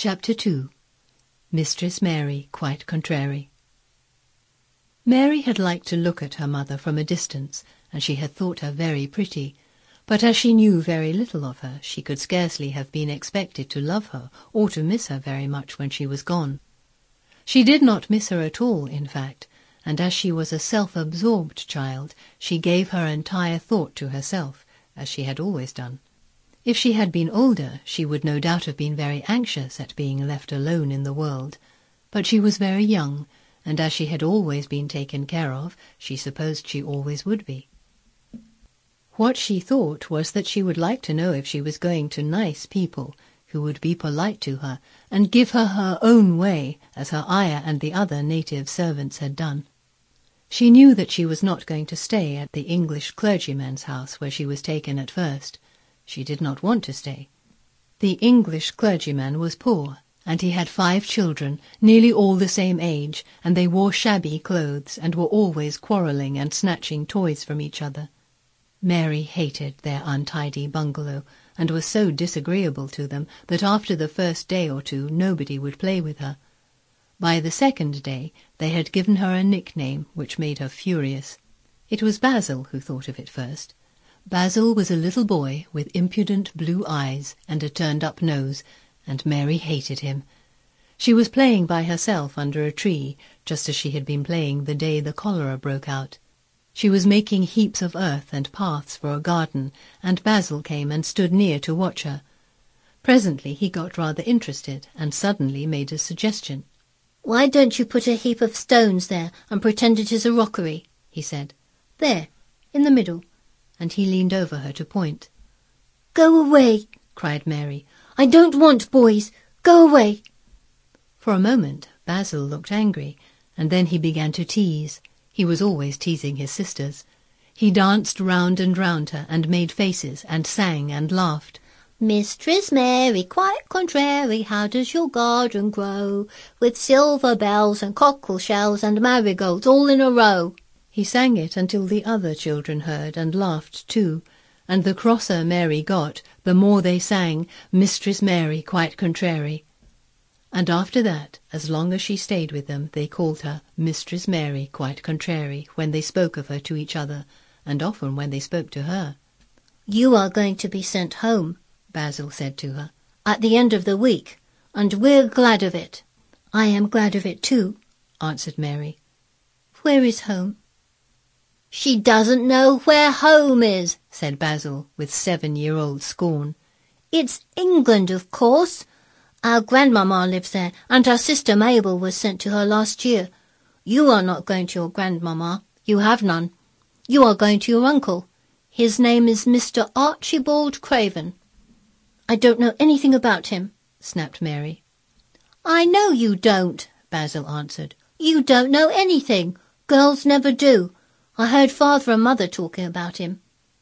Chapter 2. Mistress Mary Quite Contrary. Mary had liked to look at her mother from a distance, and she had thought her very pretty, but as she knew very little of her, she could scarcely have been expected to love her or to miss her very much when she was gone. She did not miss her at all, in fact, and as she was a self-absorbed child, she gave her entire thought to herself, as she had always done. If she had been older, she would no doubt have been very anxious at being left alone in the world, but she was very young, and as she had always been taken care of, she supposed she always would be. What she thought was that she would like to know if she was going to nice people, who would be polite to her, and give her her own way, as her ayah and the other native servants had done. She knew that she was not going to stay at the English clergyman's house where she was taken at first. She did not want to stay. The English clergyman was poor, and he had 5 children, nearly all the same age, and they wore shabby clothes and were always quarrelling and snatching toys from each other. Mary hated their untidy bungalow, and was so disagreeable to them that after the first day or two nobody would play with her. By the second day they had given her a nickname which made her furious. It was Basil who thought of it first. Basil was a little boy with impudent blue eyes and a turned-up nose, and Mary hated him. She was playing by herself under a tree, just as she had been playing the day the cholera broke out. She was making heaps of earth and paths for a garden, and Basil came and stood near to watch her. Presently he got rather interested, and suddenly made a suggestion. "Why don't you put a heap of stones there and pretend it is a rockery?" he said. "There, in the middle." And he leaned over her to point. "Go away," cried Mary. "I don't want boys. Go away." For a moment Basil looked angry, and then he began to tease. He was always teasing his sisters. He danced round and round her, and made faces, and sang and laughed. "Mistress Mary, quite contrary, how does your garden grow? With silver bells and cockle shells and marigolds all in a row." He sang it until the other children heard and laughed too, and the crosser Mary got, the more they sang, "Mistress Mary Quite Contrary." And after that, as long as she stayed with them, they called her Mistress Mary Quite Contrary when they spoke of her to each other, and often when they spoke to her. "You are going to be sent home," Basil said to her, "at the end of the week, and we're glad of it." "I am glad of it too," answered Mary. "Where is home?" "She doesn't know where home is," said Basil with 7-year-old scorn. "It's England, of course. Our grandmamma lives there, and her sister Mabel was sent to her last year. You are not going to your grandmamma. You have none. You are going to your uncle. His name is Mr. Archibald Craven." "I don't know anything about him," snapped Mary. "I know you don't," Basil answered. "You don't know anything. Girls never do. I heard Father and Mother talking about him.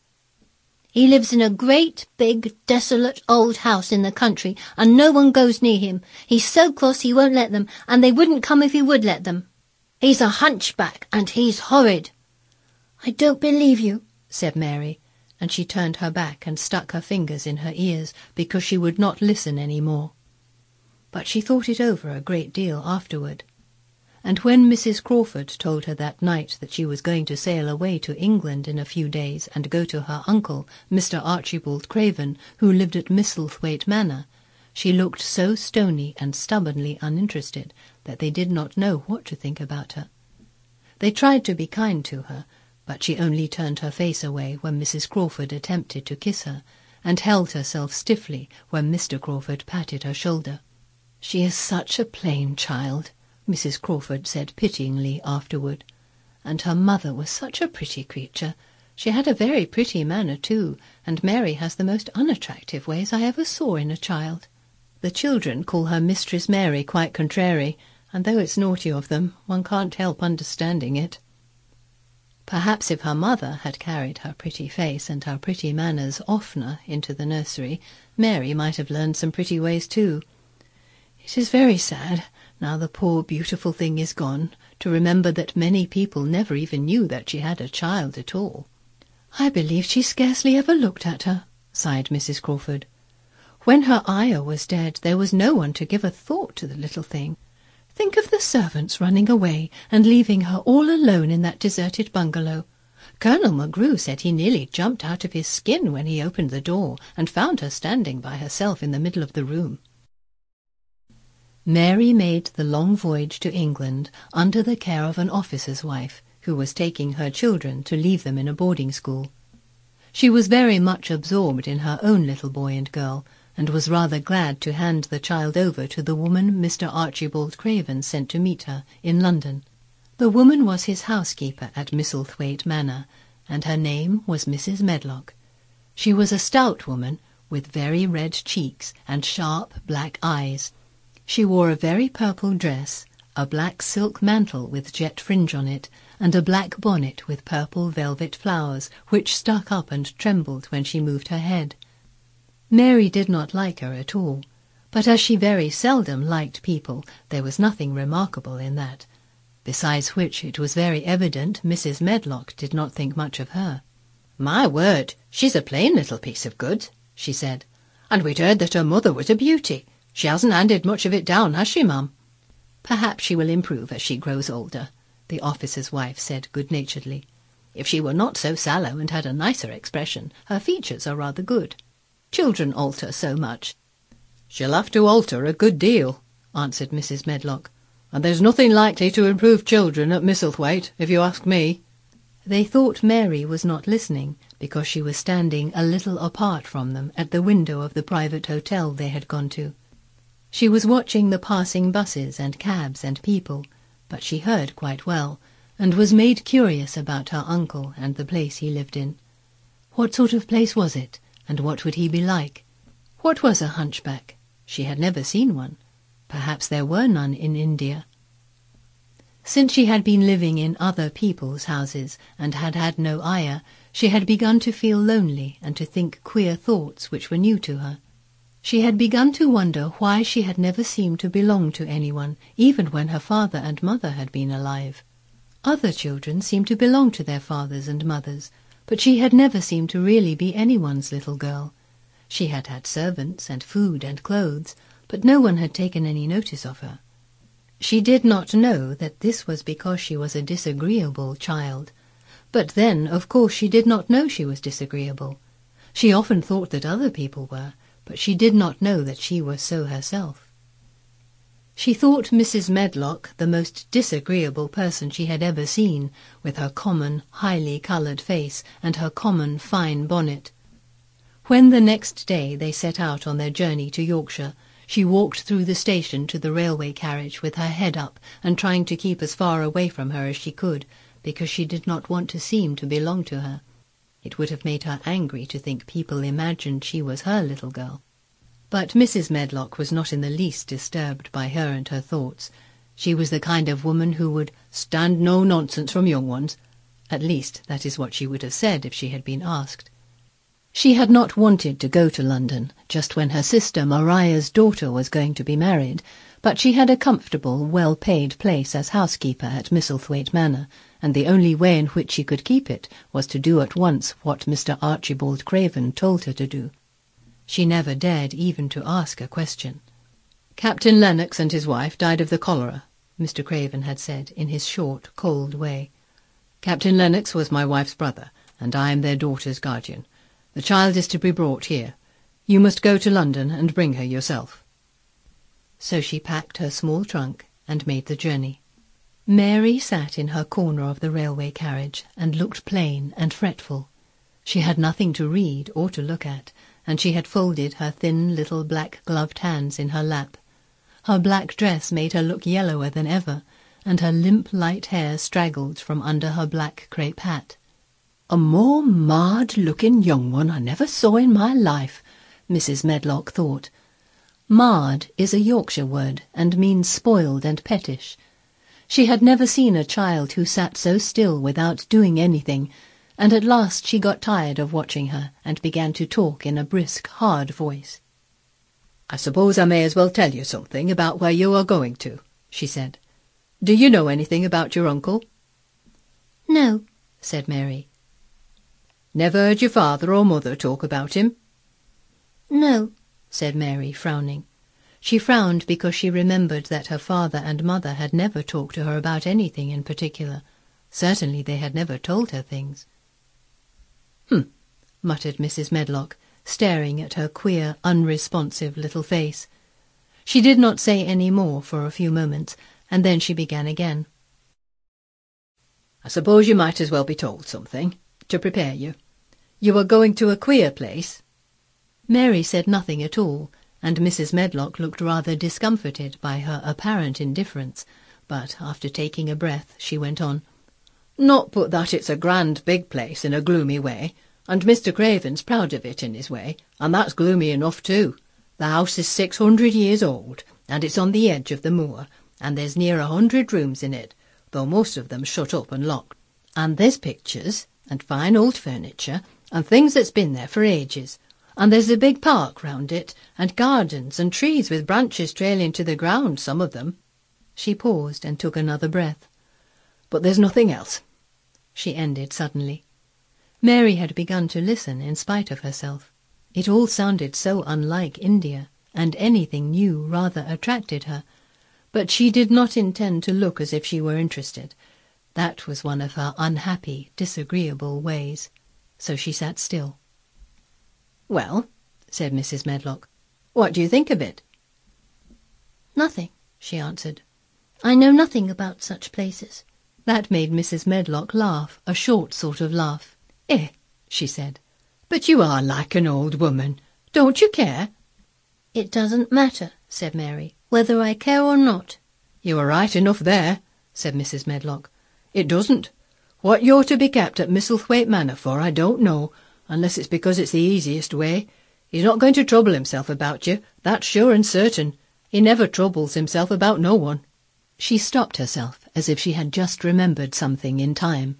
He lives in a great, big, desolate old house in the country, and no one goes near him. He's so cross he won't let them, and they wouldn't come if he would let them. He's a hunchback, and he's horrid." "I don't believe you," said Mary, and she turned her back and stuck her fingers in her ears because she would not listen any more. But she thought it over a great deal afterward. And when Mrs. Crawford told her that night that she was going to sail away to England in a few days and go to her uncle, Mr. Archibald Craven, who lived at Misselthwaite Manor, she looked so stony and stubbornly uninterested that they did not know what to think about her. They tried to be kind to her, but she only turned her face away when Mrs. Crawford attempted to kiss her, and held herself stiffly when Mr. Crawford patted her shoulder. "She is such a plain child," Mrs. Crawford said pityingly afterward. "And her mother was such a pretty creature. She had a very pretty manner too, and Mary has the most unattractive ways I ever saw in a child. The children call her Mistress Mary Quite Contrary, and though it's naughty of them, one can't help understanding it." Perhaps if her mother had carried her pretty face and her pretty manners oftener into the nursery, Mary might have learned some pretty ways too. It is very sad, now the poor beautiful thing is gone, to remember that many people never even knew that she had a child at all. "I believe she scarcely ever looked at her," sighed Mrs. Crawford. When her ayah was dead, there was no one to give a thought to the little thing. Think of the servants running away and leaving her all alone in that deserted bungalow. Colonel McGrew said he nearly jumped out of his skin when he opened the door and found her standing by herself in the middle of the room. Mary made the long voyage to England under the care of an officer's wife, who was taking her children to leave them in a boarding school. She was very much absorbed in her own little boy and girl, and was rather glad to hand the child over to the woman Mr. Archibald Craven sent to meet her in London. The woman was his housekeeper at Misselthwaite Manor, and her name was Mrs. Medlock. She was a stout woman, with very red cheeks and sharp black eyes. She wore a very purple dress, a black silk mantle with jet fringe on it, and a black bonnet with purple velvet flowers, which stuck up and trembled when she moved her head. Mary did not like her at all, but as she very seldom liked people, there was nothing remarkable in that. Besides which, it was very evident Mrs. Medlock did not think much of her. "My word, she's a plain little piece of goods," she said, "and we'd heard that her mother was a beauty. She hasn't handed much of it down, has she, ma'am?" "Perhaps she will improve as she grows older," the officer's wife said good-naturedly. "If she were not so sallow and had a nicer expression, her features are rather good. Children alter so much." "She'll have to alter a good deal," answered Mrs. Medlock, "and there's nothing likely to improve children at Misselthwaite, if you ask me." They thought Mary was not listening, because she was standing a little apart from them at the window of the private hotel they had gone to. She was watching the passing buses and cabs and people, but she heard quite well, and was made curious about her uncle and the place he lived in. What sort of place was it, and what would he be like? What was a hunchback? She had never seen one. Perhaps there were none in India. Since she had been living in other people's houses and had had no ayah, she had begun to feel lonely and to think queer thoughts which were new to her. She had begun to wonder why she had never seemed to belong to anyone, even when her father and mother had been alive. Other children seemed to belong to their fathers and mothers, but she had never seemed to really be anyone's little girl. She had had servants and food and clothes, but no one had taken any notice of her. She did not know that this was because she was a disagreeable child. But then, of course, she did not know she was disagreeable. She often thought that other people were, but she did not know that she was so herself. She thought Mrs. Medlock the most disagreeable person she had ever seen, with her common, highly coloured face and her common, fine bonnet. When the next day they set out on their journey to Yorkshire, she walked through the station to the railway carriage with her head up and trying to keep as far away from her as she could, because she did not want to seem to belong to her. It would have made her angry to think people imagined she was her little girl. But Mrs. Medlock was not in the least disturbed by her and her thoughts. She was the kind of woman who would stand no nonsense from young ones. At least, that is what she would have said if she had been asked. She had not wanted to go to London just when her sister Maria's daughter was going to be married, but she had a comfortable, well-paid place as housekeeper at Misselthwaite Manor, and the only way in which she could keep it was to do at once what Mr. Archibald Craven told her to do. She never dared even to ask a question. "Captain Lennox and his wife died of the cholera," Mr. Craven had said in his short, cold way. "Captain Lennox was my wife's brother, and I am their daughter's guardian. The child is to be brought here. You must go to London and bring her yourself." So she packed her small trunk and made the journey. Mary sat in her corner of the railway carriage and looked plain and fretful. She had nothing to read or to look at, and she had folded her thin little black-gloved hands in her lap. Her black dress made her look yellower than ever, and her limp light hair straggled from under her black crape hat. "A more marred-looking young one I never saw in my life," Mrs. Medlock thought. Marred is a Yorkshire word, and means spoiled and pettish. She had never seen a child who sat so still without doing anything, and at last she got tired of watching her and began to talk in a brisk, hard voice. "I suppose I may as well tell you something about where you are going to," she said. "Do you know anything about your uncle?" "No," said Mary. "Never heard your father or mother talk about him?" "No," said Mary, frowning. She frowned because she remembered that her father and mother had never talked to her about anything in particular. Certainly they had never told her things. Muttered Mrs. Medlock, staring at her queer, unresponsive little face. She did not say any more for a few moments, and then she began again. I suppose you might as well be told something, to prepare you. You are going to a queer place. Mary said nothing at all, and Mrs. Medlock looked rather discomforted by her apparent indifference, but after taking a breath she went on. Not but that it's a grand big place in a gloomy way, and Mr. Craven's proud of it in his way, and that's gloomy enough too. The house is 600 years old, and it's on the edge of the moor, and there's near 100 rooms in it, though most of them shut up and locked. And there's pictures, and fine old furniture, and things that's been there for ages. And there's a big park round it, and gardens and trees with branches trailing to the ground, some of them. She paused and took another breath. But there's nothing else, she ended suddenly. Mary had begun to listen in spite of herself. It all sounded so unlike India, and anything new rather attracted her. But she did not intend to look as if she were interested. That was one of her unhappy, disagreeable ways. So she sat still. Well, said Mrs. Medlock, what do you think of it? Nothing, she answered. I know nothing about such places. That made Mrs. Medlock laugh, a short sort of laugh. She said, but you are like an old woman. Don't you care? It doesn't matter, said Mary, whether I care or not. You are right enough there, said Mrs. Medlock. It doesn't. What you're to be kept at Misselthwaite Manor for I don't know, unless it's because it's the easiest way. He's not going to trouble himself about you, that's sure and certain. He never troubles himself about no one. She stopped herself as if she had just remembered something in time.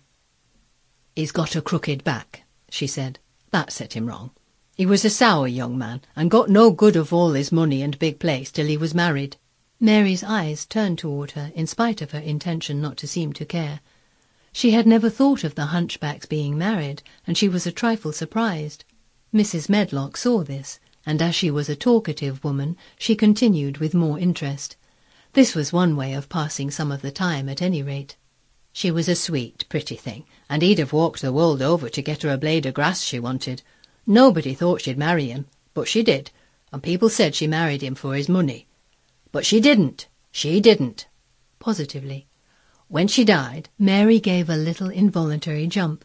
He's got a crooked back, she said. That set him wrong. He was a sour young man, and got no good of all his money and big place till he was married. Mary's eyes turned toward her in spite of her intention not to seem to care. She had never thought of the hunchback's being married, and she was a trifle surprised. Mrs. Medlock saw this, and as she was a talkative woman, she continued with more interest. This was one way of passing some of the time at any rate. She was a sweet, pretty thing, and he'd have walked the world over to get her a blade of grass she wanted. Nobody thought she'd marry him, but she did, and people said she married him for his money. But she didn't. She didn't. Positively. When she died, Mary gave a little involuntary jump.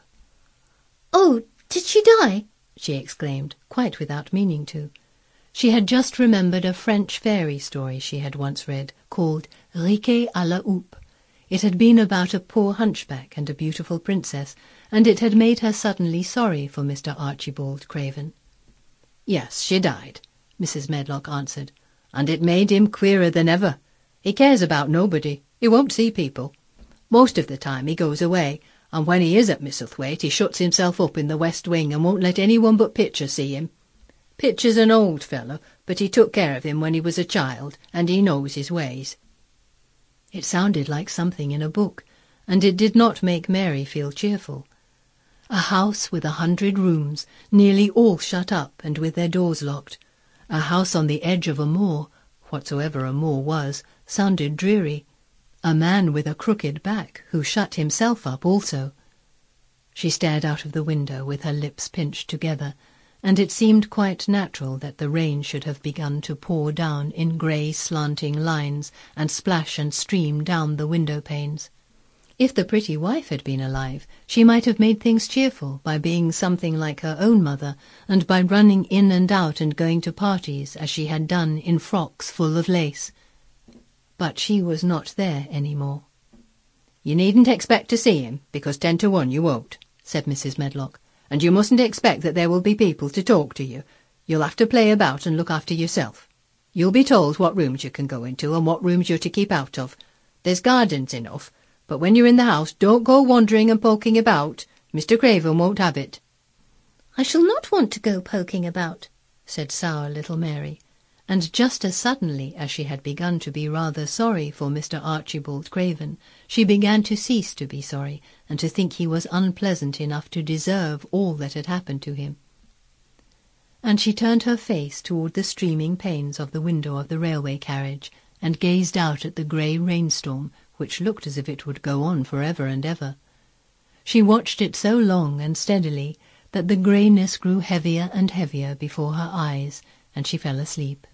Oh, did she die? She exclaimed, quite without meaning to. She had just remembered a French fairy story she had once read, called Riquet à la Houppe. It had been about a poor hunchback and a beautiful princess, and it had made her suddenly sorry for Mr. Archibald Craven. Yes, she died, Mrs. Medlock answered, and it made him queerer than ever. He cares about nobody. He won't see people. Most of the time he goes away, and when he is at Misselthwaite he shuts himself up in the west wing and won't let anyone but Pitcher see him. Pitcher's an old fellow, but he took care of him when he was a child, and he knows his ways. It sounded like something in a book, and it did not make Mary feel cheerful. A house with 100 rooms, nearly all shut up and with their doors locked. A house on the edge of a moor, whatsoever a moor was, sounded dreary. A man with a crooked back, who shut himself up also. She stared out of the window with her lips pinched together, and it seemed quite natural that the rain should have begun to pour down in grey slanting lines and splash and stream down the window panes. If the pretty wife had been alive, she might have made things cheerful by being something like her own mother, and by running in and out and going to parties as she had done in frocks full of lace. But she was not there any more. You needn't expect to see him, because 10 to 1 you won't, said Mrs. Medlock. And you mustn't expect that there will be people to talk to you. You'll have to play about and look after yourself. You'll be told what rooms you can go into and what rooms you're to keep out of. There's gardens enough, but when you're in the house, don't go wandering and poking about. Mr. Craven won't have it. I shall not want to go poking about, said sour little Mary, and just as suddenly as she had begun to be rather sorry for Mr. Archibald Craven, she began to cease to be sorry, and to think he was unpleasant enough to deserve all that had happened to him. and she turned her face toward the streaming panes of the window of the railway carriage and gazed out at the grey rainstorm, which looked as if it would go on forever and ever. She watched it so long and steadily that the greyness grew heavier and heavier before her eyes, and she fell asleep.